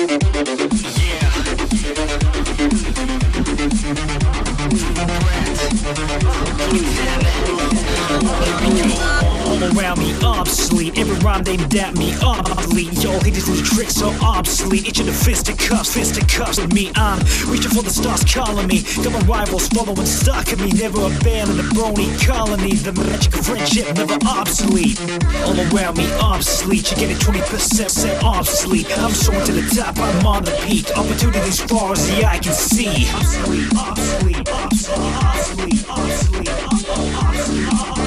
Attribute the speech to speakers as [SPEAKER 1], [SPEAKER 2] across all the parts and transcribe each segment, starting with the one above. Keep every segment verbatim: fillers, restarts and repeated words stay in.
[SPEAKER 1] All around me obsolete, every rhyme they dap me obsolete. Yo, haters do tricks so obsolete. Each of the fisticuffs, fisticuffs with me. I'm reaching for the stars calling me. Got my rivals following stock of me. Never abandon the brony colony. The magic of friendship never obsolete. All around me obsolete, you get it twenty percent obsolete. I'm soaring to the top, I'm on the peak. Opportunities far as the eye can see. Obsolete, obsolete, obsolete, obsolete, obsolete, obsolete, obsolete.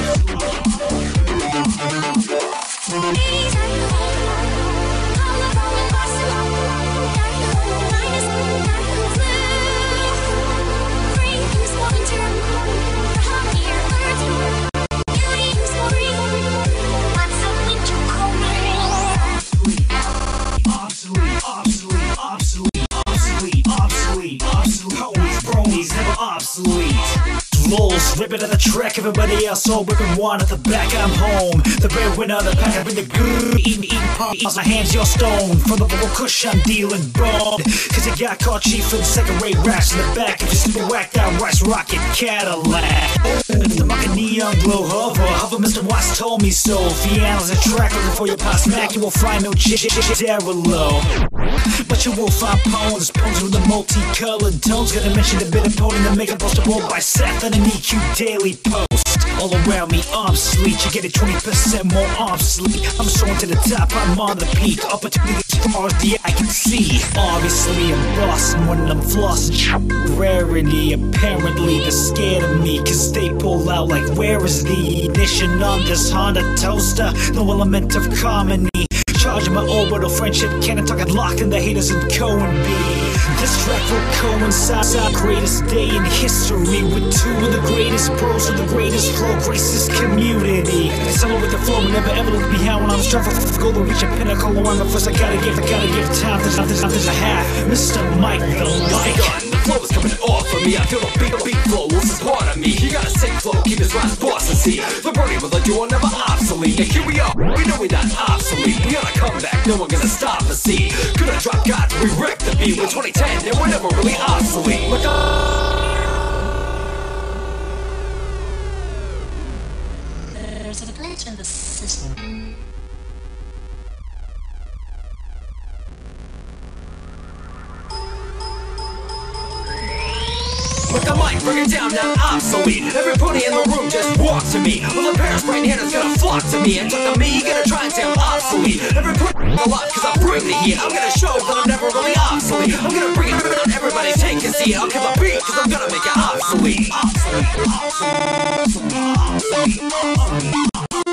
[SPEAKER 1] Lulz, ripping at the track, everybody else all whipping one at the back. I'm home, the breadwinner of the pack. I bring the good, eating, eating pop. My hands, your stone. From the vocal kush, I'm dealing bone. Cause you got caught chief in second-rate raps in the back. If you super whacked out rice rocket Cadillac. The market neon glow hover, hover. Mister Watts told me so. Fiano's a track looking for your past smack. You will find no ch ch ch low. But you will find poems, poems with the multicolored tones. Gonna mention the bit of podium to make a postable by Seth and an E Q Daily Post. All around me obsolete, you get it twenty percent more obsolete. I'm soaring to the top, I'm on the peak. Opportunities far as the eye can see. Obviously I'm bossing when I'm flossing. Rarity, apparently they're scared of me. Cause they pull out like, where is the ignition on this Honda toaster? No element of harmony. Charging my orbital friendship cannon, talking locked in the haters and Cohen B. This track will coincide our greatest day in history with two of the greatest pros with the greatest flow, grace this community. Someone with the flow will never ever look behind when I'm striving for the goal to reach a pinnacle. I'm the first, I gotta give, I gotta give time. There's nothing, there's a half. Mister Mike, the mic.
[SPEAKER 2] The flow is coming off of me. I feel the beat, the beat flow. This is part of me. You gotta sick flow, keep this rhyme boss and see. The birdie with a duo never obsolete. Yeah, here we are. We know we're not obsolete. We gotta come back. No one gonna stop us. See, could have dropped God. We wrecked the beat with twenty ten, and we're never really obsolete. Like
[SPEAKER 3] there's a glitch in the system.
[SPEAKER 2] With the mic, break it down, now obsolete. Every pony in the room just walk to me. All the parents right here is gonna flock to me. And talk to me, you're gonna try and say I'm obsolete. Every pony a lot, cause I bring the heat. I'm gonna show that I'm never really obsolete. I'm gonna bring it down, everybody take a seat. I'll give a beat, cause I'm gonna make it obsolete. Obsolete, obsolete, obsolete, obsolete,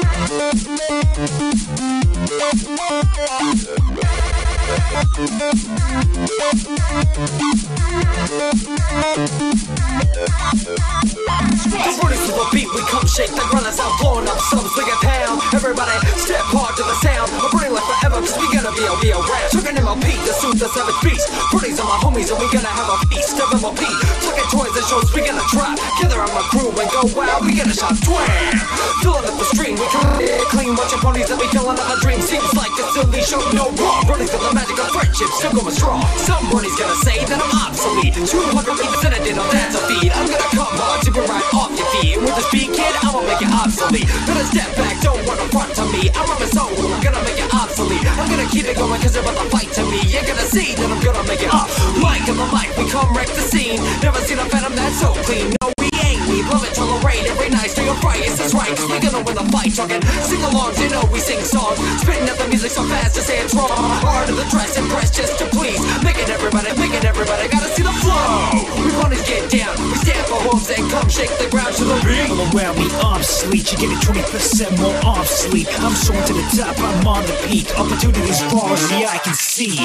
[SPEAKER 4] This word is to the beat, we come shake the ground, that's how blowing up some swing a pound. Everybody step hard to the sound. I'm burning like forever, cause we gonna be a be around. Talking M L P, the suit, the savage beast. Birdies are my homies, and we gonna have a feast of M L P. Talking toys and shows, we gonna drop. Gather on my crew and go wild, we gonna shot twam. Filling up the stream, we can clean. Watching ponies that we killing on a dream. Seems like a silly show, no wrong. Birdies got the magic of friendship, still going strong. Some birdies gonna say that I'm obsolete. two hundred percent I did, oh that's a feed. I'm gonna come hard to be right off your feet. With this beat, kid, I'ma make it obsolete. Better step back, don't run in front to me. I run my soul, I'm gonna make it obsolete. I'm gonna keep it going cause they're about to fight to me. You're gonna see that I'm gonna make it obsolete. Mike on the mic, we come wreck the scene. Never seen a phantom that's so clean. No, we ain't, we love it, tolerate every night. Stay on Fridays, that's right, cause we gonna win the fight. Talking sing-alongs, you know we sing songs. Spitting out the music so fast to say it's wrong. Hard of the dress and press just to please. Making everybody, making everybody, gotta see the flow. We wanna get down, we stand for homes and come shake the ground to the beat.
[SPEAKER 1] All around me obsolete, you get it twenty percent more obsolete. I'm soaring to the top, I'm on the peak. Opportunities far as the eye can see.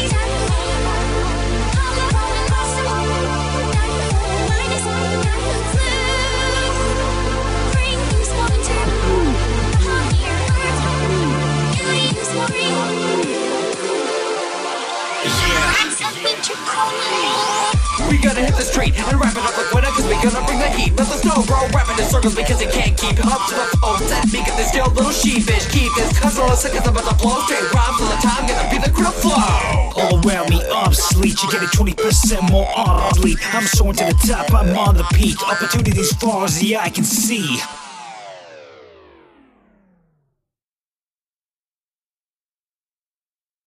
[SPEAKER 4] We gonna hit the street and wrap it up like winter, cause we gonna bring the heat. Let the snow grow, rapping in circles because it can't keep up to the phone. That because they're still a little sheepish. Keep this cause all the seconds about to blow. Straight rhymes all the time, gonna be the grip flow.
[SPEAKER 1] all around me obsolete. You're getting twenty percent more obsolete. I'm soaring to the top, I'm on the peak. Opportunities far as the eye can see.